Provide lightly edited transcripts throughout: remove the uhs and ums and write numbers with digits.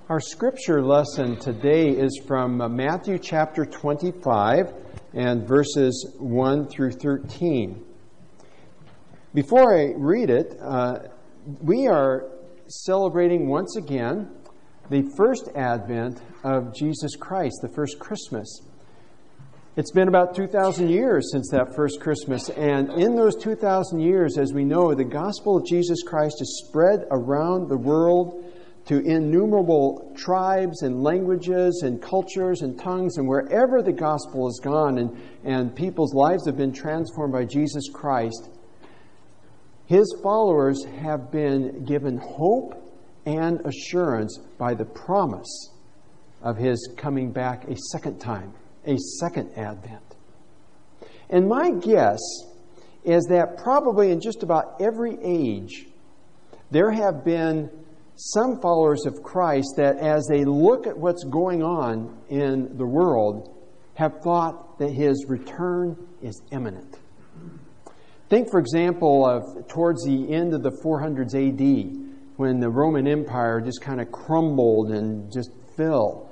Our scripture lesson today is from Matthew chapter 25 and verses 1 through 13. Before I read it, we are celebrating once again the first advent of Jesus Christ, the first Christmas. It's been about 2,000 years since that first Christmas, and in those 2,000 years, as we know, the gospel of Jesus Christ is spread around the world to innumerable tribes and languages and cultures and tongues, and wherever the gospel has gone and people's lives have been transformed by Jesus Christ, His followers have been given hope and assurance by the promise of His coming back a second time, a second advent. And my guess is that probably in just about every age, there have been some followers of Christ that as they look at what's going on in the world, have thought that His return is imminent. Think, for example, of towards the end of the 400s AD, when the Roman Empire just kind of crumbled and just fell.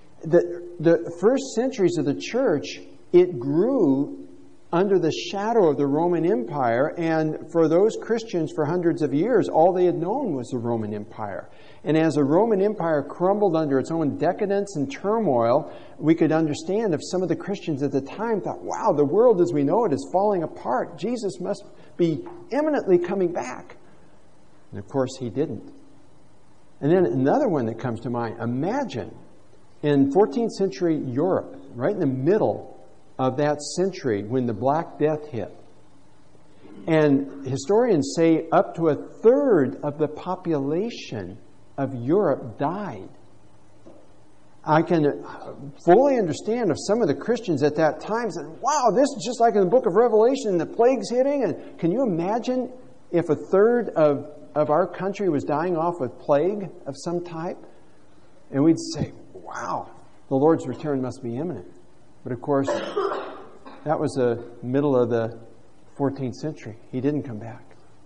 The first centuries of the church, it grew under the shadow of the Roman Empire, and for those Christians for hundreds of years, all they had known was the Roman Empire. And as the Roman Empire crumbled under its own decadence and turmoil, we could understand if some of the Christians at the time thought, wow, the world as we know it is falling apart. Jesus must be imminently coming back. And of course, He didn't. And then another one that comes to mind, imagine in 14th century Europe, right in the middle of that century when the Black Death hit. And historians say up to a third of the population of Europe died. I can fully understand if some of the Christians at that time said, wow, this is just like in the book of Revelation, the plague's hitting. And can you imagine if a third of our country was dying off with plague of some type? And we'd say, wow, the Lord's return must be imminent. But of course, that was the middle of the 14th century. He didn't come back.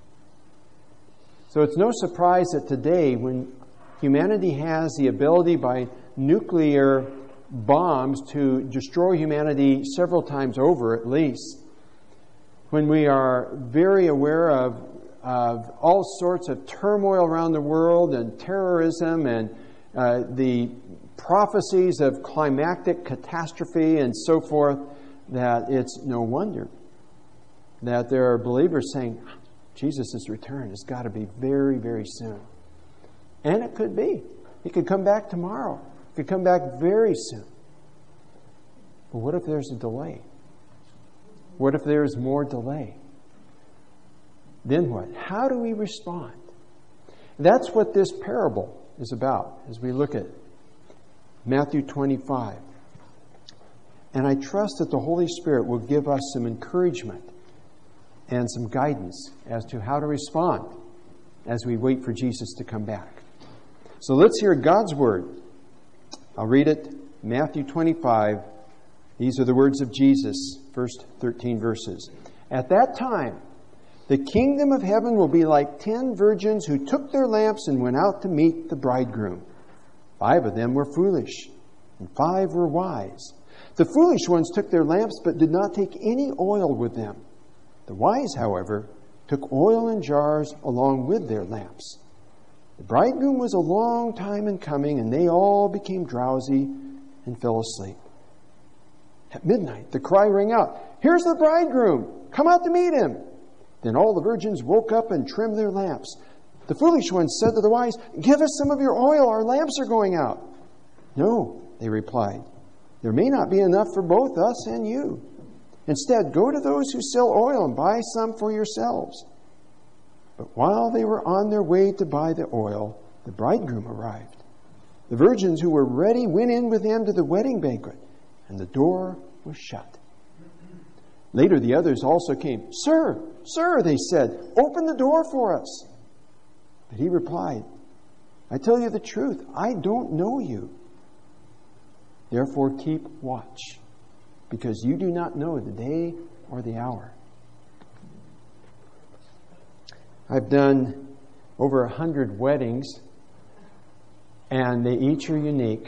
So it's no surprise that today, when humanity has the ability by nuclear bombs to destroy humanity several times over at least, when we are very aware of all sorts of turmoil around the world and terrorism and the prophecies of climactic catastrophe and so forth, that it's no wonder that there are believers saying, Jesus' return has got to be very, very soon. And it could be. He could come back tomorrow. He could come back very soon. But what if there's a delay? What if there's more delay? Then what? How do we respond? That's what this parable is about as we look at Matthew 25. And I trust that the Holy Spirit will give us some encouragement and some guidance as to how to respond as we wait for Jesus to come back. So let's hear God's Word. I'll read it. Matthew 25. These are the words of Jesus, first 13 verses. At that time, the kingdom of heaven will be like 10 virgins who took their lamps and went out to meet the bridegroom. 5 of them were foolish, and 5 were wise. The foolish ones took their lamps, but did not take any oil with them. The wise, however, took oil in jars along with their lamps. The bridegroom was a long time in coming, and they all became drowsy and fell asleep. At midnight, the cry rang out, "Here's the bridegroom! Come out to meet him!" Then all the virgins woke up and trimmed their lamps. The foolish ones said to the wise, "Give us some of your oil, our lamps are going out." "No," they replied, "there may not be enough for both us and you. Instead, go to those who sell oil and buy some for yourselves." But while they were on their way to buy the oil, the bridegroom arrived. The virgins who were ready went in with him to the wedding banquet, and the door was shut. Later the others also came. "Sir, sir," they said, "open the door for us." But he replied, "I tell you the truth, I don't know you. Therefore keep watch, because you do not know the day or the hour." I've done over 100 weddings and they each are unique.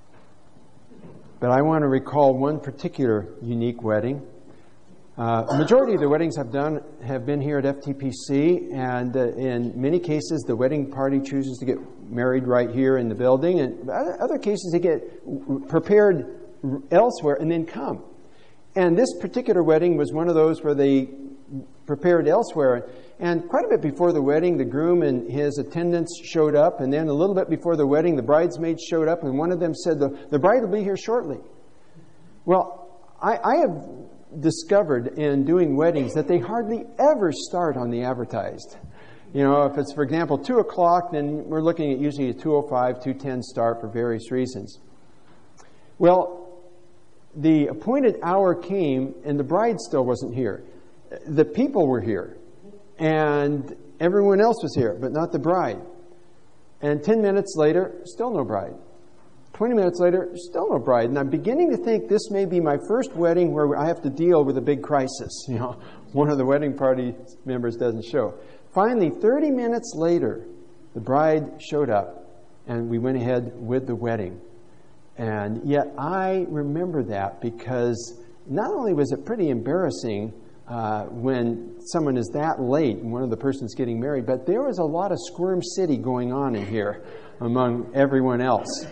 But I want to recall one particular unique wedding. A majority of the weddings I've done have been here at FTPC, and in many cases the wedding party chooses to get married right here in the building, and other cases they get prepared elsewhere and then come. And this particular wedding was one of those where they prepared elsewhere, and quite a bit before the wedding the groom and his attendants showed up, and then a little bit before the wedding the bridesmaids showed up, and one of them said, the bride will be here shortly. Well, I have discovered in doing weddings that they hardly ever start on the advertised. You know, if it's, for example, 2 o'clock, then we're looking at usually a 2:05, 2:10 start for various reasons. Well, the appointed hour came and the bride still wasn't here. The people were here and everyone else was here, but not the bride. And 10 minutes later, still no bride. 20 minutes later, still no bride. And I'm beginning to think this may be my first wedding where I have to deal with a big crisis. You know, one of the wedding party members doesn't show. Finally, 30 minutes later, the bride showed up and we went ahead with the wedding. And yet I remember that because not only was it pretty embarrassing when someone is that late and one of the persons getting married, but there was a lot of Squirm City going on in here among everyone else.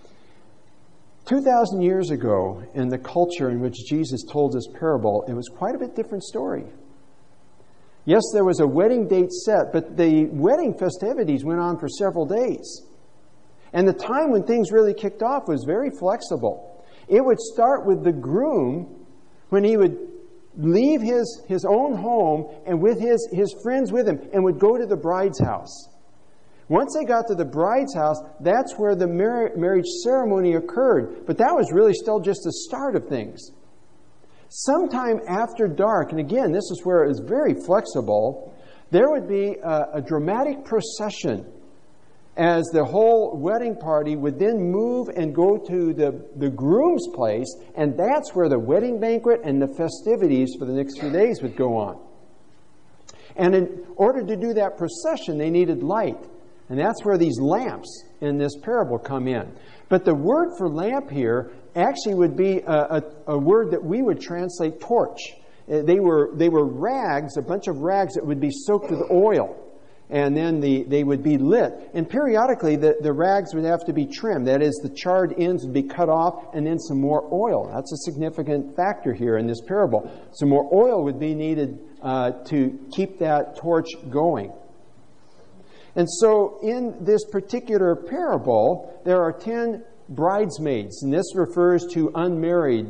2,000 years ago, in the culture in which Jesus told this parable, it was quite a bit different story. Yes, there was a wedding date set, but the wedding festivities went on for several days. And the time when things really kicked off was very flexible. It would start with the groom when he would leave his own home and with his friends with him and would go to the bride's house. Once they got to the bride's house, that's where the marriage ceremony occurred. But that was really still just the start of things. Sometime after dark, and again, this is where it was very flexible, there would be a dramatic procession as the whole wedding party would then move and go to the groom's place, and that's where the wedding banquet and the festivities for the next few days would go on. And in order to do that procession, they needed light. And that's where these lamps in this parable come in. But the word for lamp here actually would be a word that we would translate torch. They were rags, a bunch of rags that would be soaked with oil. And then they would be lit. And periodically the rags would have to be trimmed. That is, the charred ends would be cut off and then some more oil. That's a significant factor here in this parable. Some more oil would be needed to keep that torch going. And so in this particular parable, there are 10 bridesmaids, and this refers to unmarried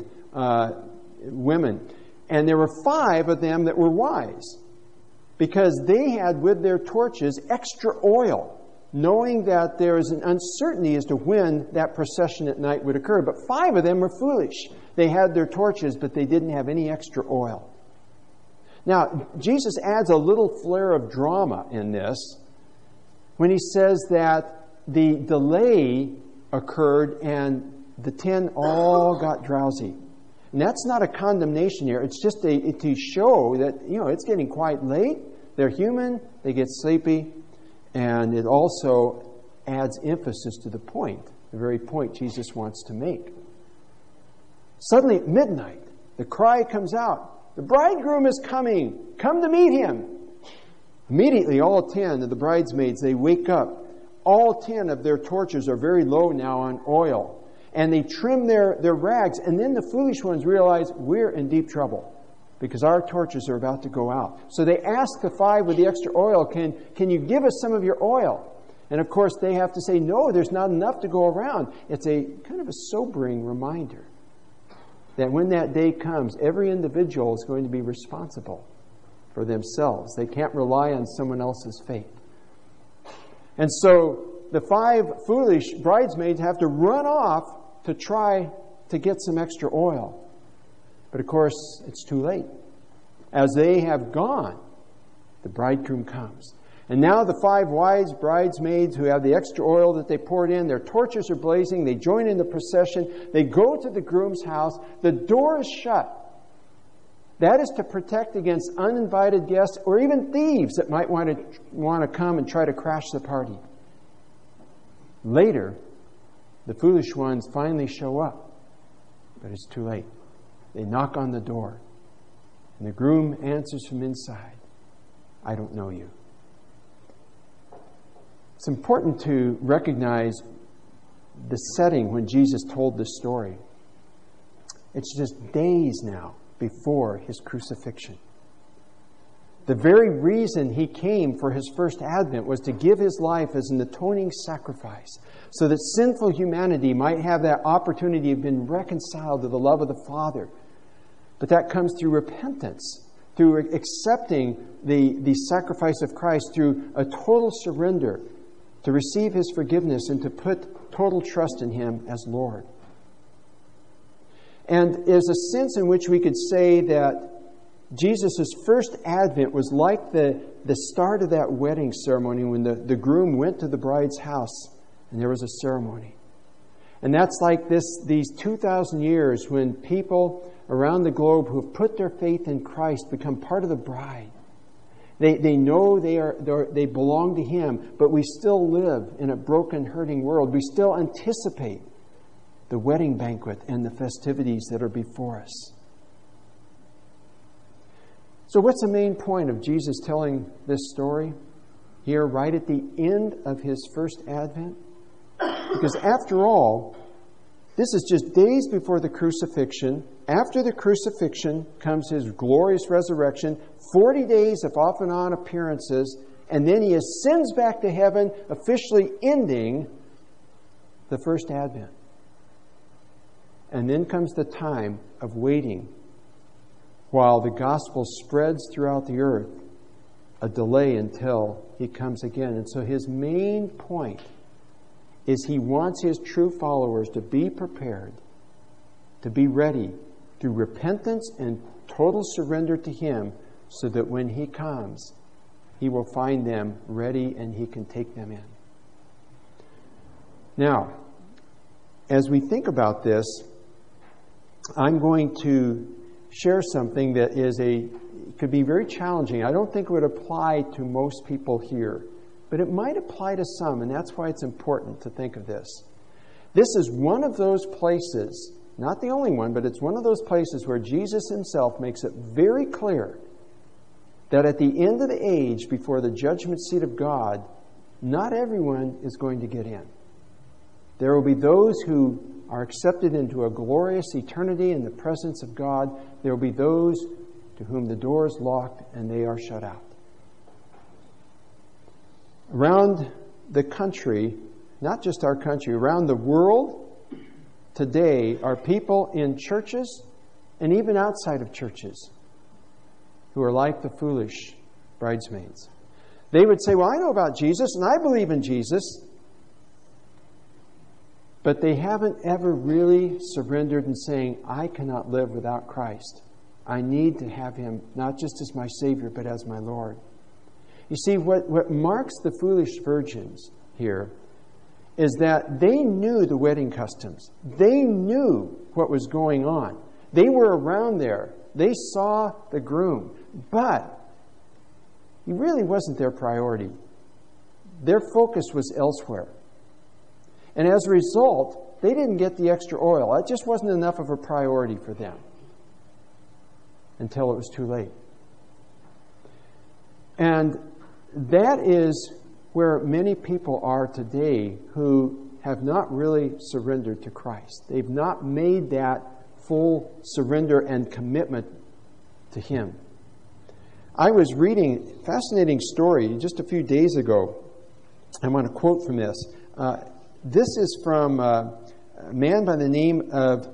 women. And there were 5 of them that were wise, because they had with their torches extra oil, knowing that there is an uncertainty as to when that procession at night would occur. But 5 of them were foolish. They had their torches, but they didn't have any extra oil. Now, Jesus adds a little flair of drama in this, when he says that the delay occurred and the 10 all got drowsy. And that's not a condemnation here. It's just to show that, it's getting quite late. They're human. They get sleepy. And it also adds emphasis to the point, the very point Jesus wants to make. Suddenly at midnight, the cry comes out, "The bridegroom is coming. Come to meet him." Immediately, all 10 of the bridesmaids, they wake up. All 10 of their torches are very low now on oil. And they trim their rags. And then the foolish ones realize we're in deep trouble because our torches are about to go out. So they ask the 5 with the extra oil, can you give us some of your oil? And of course, they have to say, no, there's not enough to go around. It's a kind of a sobering reminder that when that day comes, every individual is going to be responsible for themselves. They can't rely on someone else's fate. And so the 5 foolish bridesmaids have to run off to try to get some extra oil. But of course, it's too late. As they have gone, the bridegroom comes. And now the 5 wise bridesmaids who have the extra oil that they poured in, their torches are blazing, they join in the procession, they go to the groom's house, the door is shut. That is to protect against uninvited guests or even thieves that might want to come and try to crash the party. Later, The foolish ones finally show up, but it's too late. They knock on the door, and the groom answers from inside, "I don't know you." It's important to recognize the setting when Jesus told this story. It's just days now before his crucifixion. The very reason he came for his first advent was to give his life as an atoning sacrifice so that sinful humanity might have that opportunity of being reconciled to the love of the Father. But that comes through repentance, through accepting the sacrifice of Christ, through a total surrender to receive his forgiveness and to put total trust in him as Lord. And there's a sense in which we could say that Jesus' first advent was like the start of that wedding ceremony when the groom went to the bride's house and there was a ceremony. And that's like these 2,000 years when people around the globe who have put their faith in Christ become part of the bride. They know they belong to him, but we still live in a broken, hurting world. We still anticipate the wedding banquet and the festivities that are before us. So what's the main point of Jesus telling this story here right at the end of his first advent? Because after all, this is just days before the crucifixion. After the crucifixion comes his glorious resurrection, 40 days of off and on appearances, and then he ascends back to heaven, officially ending the first advent. And then comes the time of waiting while the gospel spreads throughout the earth, a delay until he comes again. And so his main point is he wants his true followers to be prepared, to be ready through repentance and total surrender to him, so that when he comes, he will find them ready and he can take them in. Now, as we think about this, I'm going to share something that could be very challenging. I don't think it would apply to most people here, but it might apply to some, and that's why it's important to think of this. This is one of those places, not the only one, but it's one of those places where Jesus himself makes it very clear that at the end of the age, before the judgment seat of God, not everyone is going to get in. There will be those who are accepted into a glorious eternity in the presence of God. There will be those to whom the door is locked and they are shut out. Around the country, not just our country, around the world today are people in churches and even outside of churches who are like the foolish bridesmaids. They would say, "Well, I know about Jesus and I believe in Jesus." But they haven't ever really surrendered and saying, "I cannot live without Christ. I need to have him not just as my Savior, but as my Lord." You see, what marks the foolish virgins here is that they knew the wedding customs. They knew what was going on. They were around there. They saw the groom. But he really wasn't their priority. Their focus was elsewhere. And as a result, they didn't get the extra oil. It just wasn't enough of a priority for them until it was too late. And that is where many people are today who have not really surrendered to Christ. They've not made that full surrender and commitment to him. I was reading a fascinating story just a few days ago. I want to quote from this. This is from a man by the name of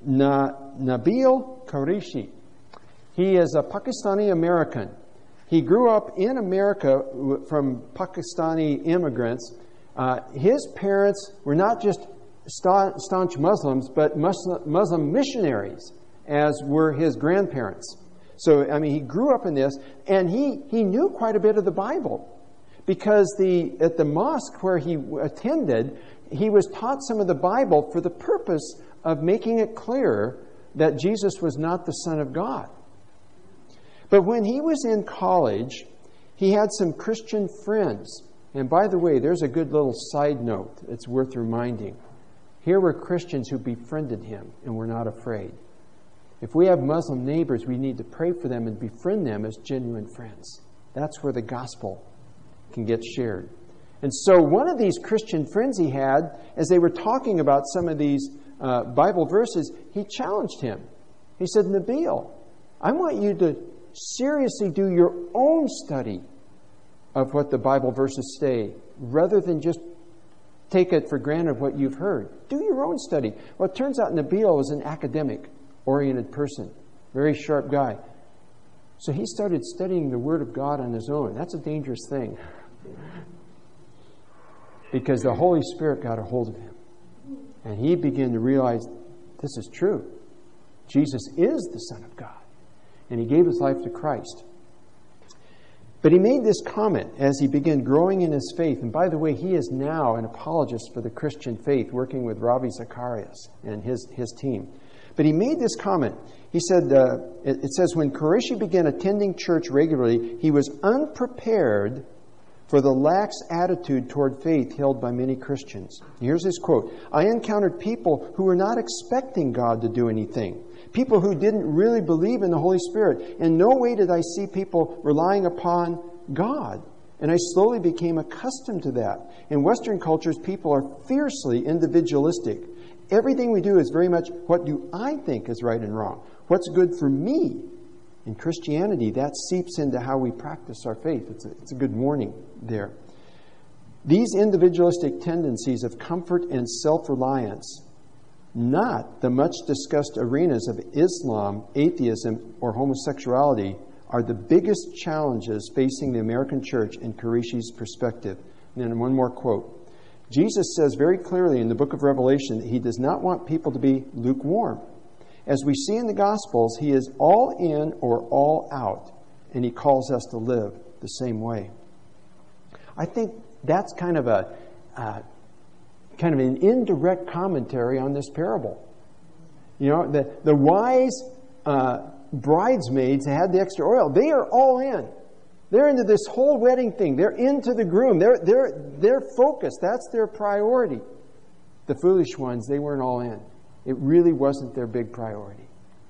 Nabil Qureshi. He is a Pakistani American. He grew up in America from Pakistani immigrants. His parents were not just staunch Muslims, but Muslim missionaries, as were his grandparents. So, he grew up in this, and he knew quite a bit of the Bible, because at the mosque where he attended, he was taught some of the Bible for the purpose of making it clear that Jesus was not the Son of God. But when he was in college, he had some Christian friends. And by the way, there's a good little side note it's worth reminding. Here were Christians who befriended him and were not afraid. If we have Muslim neighbors, we need to pray for them and befriend them as genuine friends. That's where the gospel can get shared. And so one of these Christian friends he had, as they were talking about some of these Bible verses, he challenged him. He said, Nabil, I want you to seriously do your own study of what the Bible verses say, rather than just take it for granted what you've heard. Do your own study. Well, it turns out Nabil was an academic-oriented person, very sharp guy. So he started studying the Word of God on his own. That's a dangerous thing, because the Holy Spirit got a hold of him. And he began to realize this is true. Jesus is the Son of God. And he gave his life to Christ. But he made this comment as he began growing in his faith. And by the way, he is now an apologist for the Christian faith, working with Ravi Zacharias and his team. But he made this comment. He said, it says, when Qureshi began attending church regularly, he was unprepared for the lax attitude toward faith held by many Christians. Here's his quote. I encountered people who were not expecting God to do anything. People who didn't really believe in the Holy Spirit. In no way did I see people relying upon God. And I slowly became accustomed to that. In Western cultures, people are fiercely individualistic. Everything we do is very much, what do I think is right and wrong? What's good for me? In Christianity, that seeps into how we practice our faith. It's a good warning there. These individualistic tendencies of comfort and self-reliance, not the much-discussed arenas of Islam, atheism, or homosexuality, are the biggest challenges facing the American church in Qureshi's perspective. And then one more quote. Jesus says very clearly in the book of Revelation that he does not want people to be lukewarm. As we see in the Gospels, he is all in or all out, and he calls us to live the same way. I think that's kind of an indirect commentary on this parable. You know, the wise bridesmaids had the extra oil. They are all in. They're into this whole wedding thing. They're into the groom. They're focused. That's their priority. The foolish ones, they weren't all in. It really wasn't their big priority.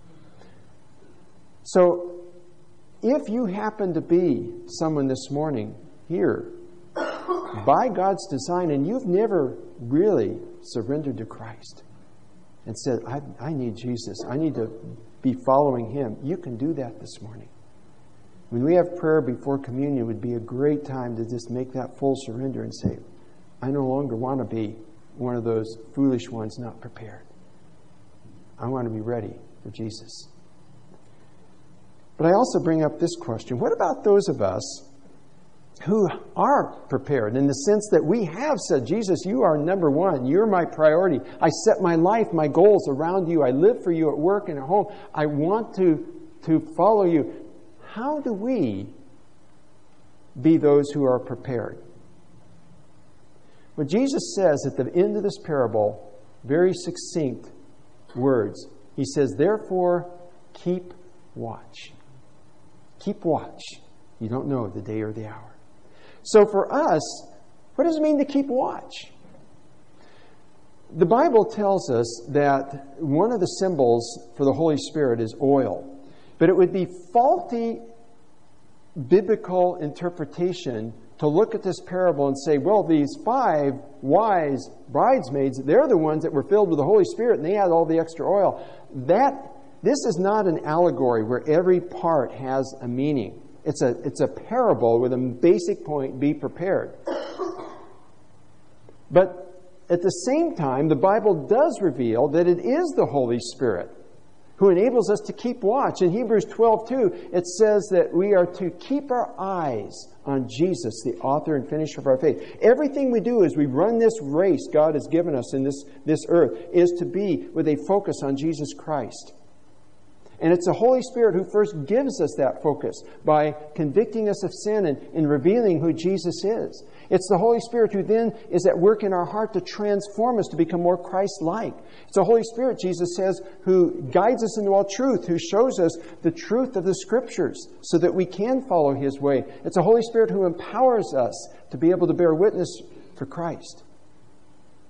So, if you happen to be someone this morning here, by God's design, and you've never really surrendered to Christ and said, I need Jesus, I need to be following him, you can do that this morning. When we have prayer before communion, it would be a great time to just make that full surrender and say, I no longer want to be one of those foolish ones not prepared. I want to be ready for Jesus. But I also bring up this question. What about those of us who are prepared in the sense that we have said, Jesus, you are number one. You're my priority. I set my life, my goals around you. I live for you at work and at home. I want to follow you. How do we be those who are prepared? What Jesus says at the end of this parable, very succinct words. He says, therefore, keep watch. Keep watch. You don't know the day or the hour. So for us, what does it mean to keep watch? The Bible tells us that one of the symbols for the Holy Spirit is oil. But it would be faulty biblical interpretation to look at this parable and say, well, these 5 wise bridesmaids, they're the ones that were filled with the Holy Spirit and they had all the extra oil. This is not an allegory where every part has a meaning. It's a parable with a basic point, be prepared. But at the same time, the Bible does reveal that it is the Holy Spirit who enables us to keep watch. In Hebrews 12:2, it says that we are to keep our eyes on Jesus, the author and finisher of our faith. Everything we do as we run this race God has given us in this earth is to be with a focus on Jesus Christ. And it's the Holy Spirit who first gives us that focus by convicting us of sin and revealing who Jesus is. It's the Holy Spirit who then is at work in our heart to transform us to become more Christ-like. It's the Holy Spirit, Jesus says, who guides us into all truth, who shows us the truth of the Scriptures so that we can follow his way. It's the Holy Spirit who empowers us to be able to bear witness for Christ.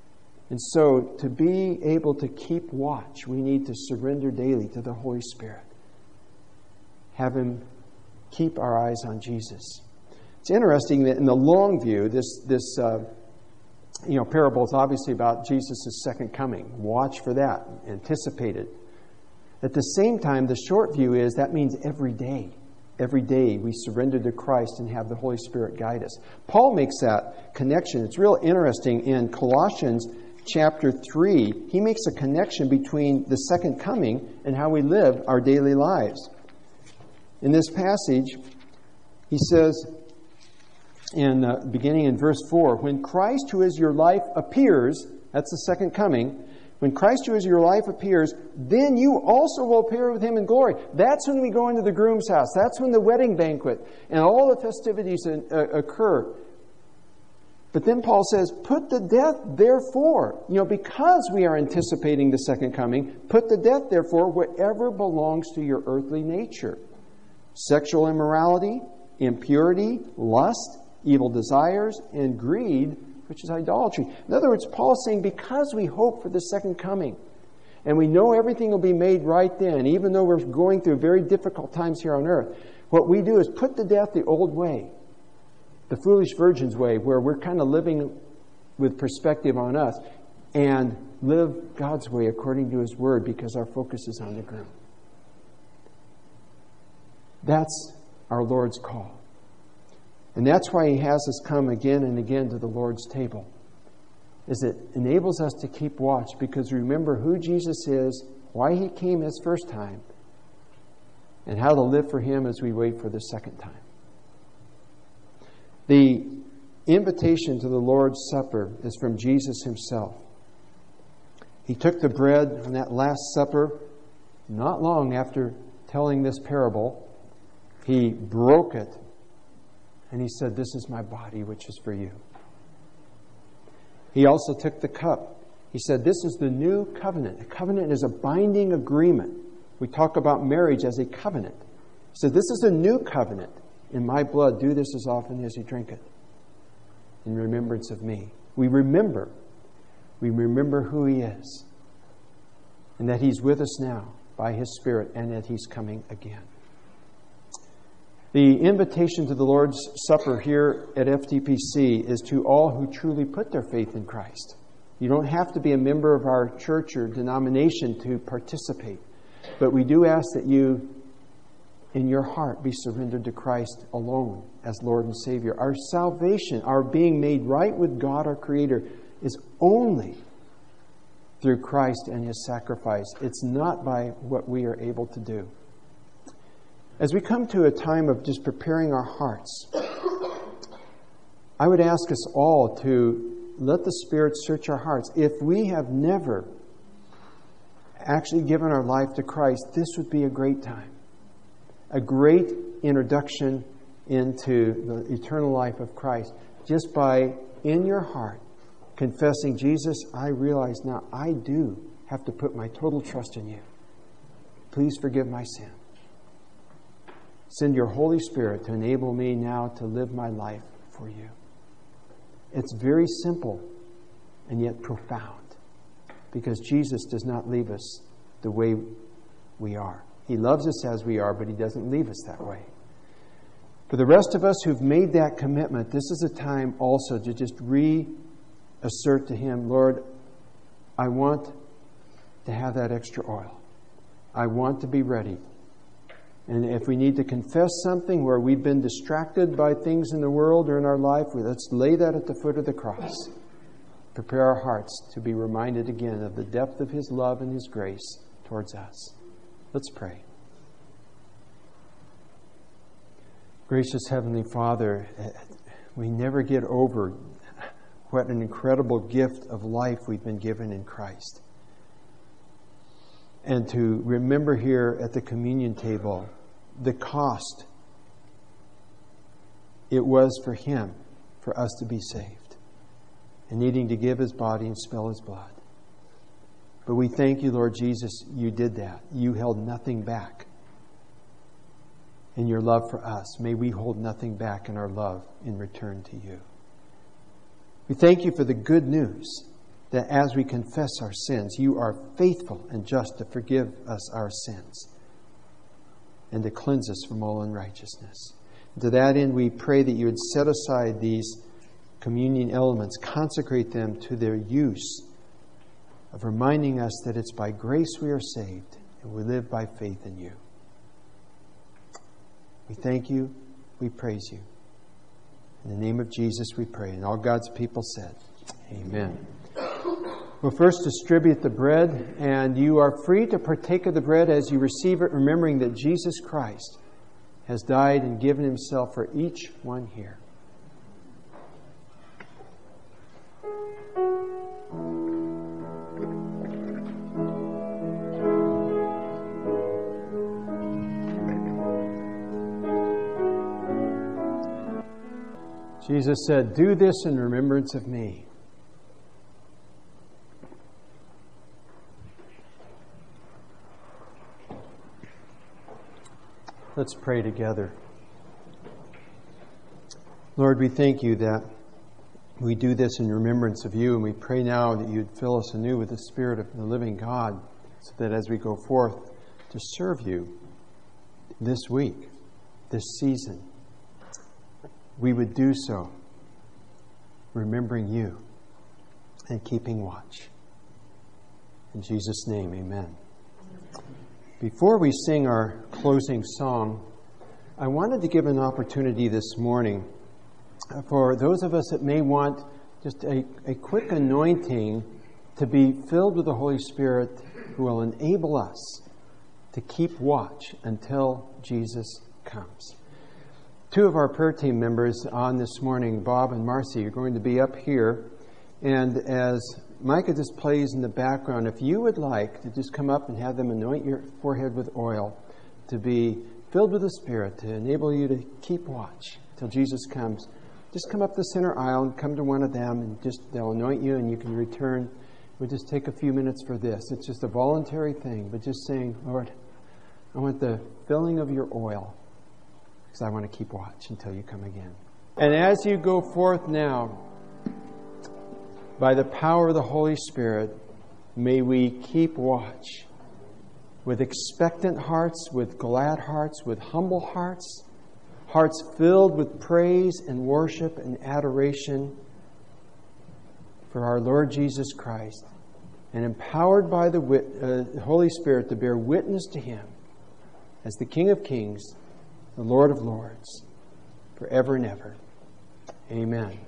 And so, to be able to keep watch, we need to surrender daily to the Holy Spirit. Have Him keep our eyes on Jesus. It's interesting that in the long view, this parable is obviously about Jesus' second coming. Watch for that. Anticipate it. At the same time, the short view is that means every day. Every day we surrender to Christ and have the Holy Spirit guide us. Paul makes that connection. It's real interesting. In Colossians chapter 3, he makes a connection between the second coming and how we live our daily lives. In this passage, he says, beginning in verse 4, when Christ, who is your life, appears, that's the second coming, when Christ, who is your life, appears, then you also will appear with Him in glory. That's when we go into the groom's house. That's when the wedding banquet and all the festivities occur. But then Paul says, put to death, therefore, because we are anticipating the second coming, put to death, therefore, whatever belongs to your earthly nature. Sexual immorality, impurity, lust, evil desires, and greed, which is idolatry. In other words, Paul's saying because we hope for the second coming, and we know everything will be made right then, even though we're going through very difficult times here on earth, what we do is put to death the old way, the foolish virgin's way, where we're kind of living with perspective on us, and live God's way according to His Word because our focus is on the groom. That's our Lord's call. And that's why He has us come again and again to the Lord's table. Is it enables us to keep watch because remember who Jesus is, why He came His first time, and how to live for Him as we wait for the second time. The invitation to the Lord's Supper is from Jesus Himself. He took the bread on that Last Supper not long after telling this parable. He broke it. And He said, this is my body, which is for you. He also took the cup. He said, this is the new covenant. A covenant is a binding agreement. We talk about marriage as a covenant. He said, this is a new covenant. In my blood, do this as often as you drink it. In remembrance of me. We remember. We remember who He is. And that He's with us now by His Spirit and that He's coming again. The invitation to the Lord's Supper here at FTPC is to all who truly put their faith in Christ. You don't have to be a member of our church or denomination to participate. But we do ask that you, in your heart, be surrendered to Christ alone as Lord and Savior. Our salvation, our being made right with God, our Creator, is only through Christ and His sacrifice. It's not by what we are able to do. As we come to a time of just preparing our hearts, I would ask us all to let the Spirit search our hearts. If we have never actually given our life to Christ, this would be a great time. A great introduction into the eternal life of Christ. Just by, in your heart, confessing, Jesus, I realize now I do have to put my total trust in You. Please forgive my sin. Send Your Holy Spirit to enable me now to live my life for You. It's very simple and yet profound because Jesus does not leave us the way we are. He loves us as we are, but He doesn't leave us that way. For the rest of us who've made that commitment, this is a time also to just reassert to Him, Lord, I want to have that extra oil. I want to be ready. And if we need to confess something where we've been distracted by things in the world or in our life, let's lay that at the foot of the cross. Prepare our hearts to be reminded again of the depth of His love and His grace towards us. Let's pray. Gracious Heavenly Father, we never get over what an incredible gift of life we've been given in Christ. And to remember here at the communion table the cost it was for Him, for us to be saved, and needing to give His body and spill His blood. But we thank You, Lord Jesus, You did that. You held nothing back in Your love for us. May we hold nothing back in our love in return to You. We thank You for the good news that as we confess our sins, you are faithful and just to forgive us our sins and to cleanse us from all unrighteousness. And to that end, we pray that you would set aside these communion elements, consecrate them to their use of reminding us that it's by grace we are saved and we live by faith in you. We thank you. We praise you. In the name of Jesus we pray. And all God's people said, amen. We'll first distribute the bread, and you are free to partake of the bread as you receive it, remembering that Jesus Christ has died and given himself for each one here. Jesus said, "Do this in remembrance of me." Let's pray together. Lord, we thank you that we do this in remembrance of you, and we pray now that you'd fill us anew with the Spirit of the living God, so that as we go forth to serve you this week, this season, we would do so remembering you and keeping watch. In Jesus' name, amen. Before we sing our closing song, I wanted to give an opportunity this morning for those of us that may want just a quick anointing to be filled with the Holy Spirit who will enable us to keep watch until Jesus comes. Two of our prayer team members on this morning, Bob and Marcy, are going to be up here. And as Micah just plays in the background, if you would like to just come up and have them anoint your forehead with oil, to be filled with the Spirit, to enable you to keep watch till Jesus comes, just come up the center aisle and come to one of them, and they'll anoint you and you can return. We'll just take a few minutes for this. It's just a voluntary thing, but just saying, Lord, I want the filling of your oil because I want to keep watch until you come again. And as you go forth now, by the power of the Holy Spirit, may we keep watch with expectant hearts, with glad hearts, with humble hearts, hearts filled with praise and worship and adoration for our Lord Jesus Christ, and empowered by the Holy Spirit to bear witness to Him as the King of Kings, the Lord of Lords, forever and ever. Amen.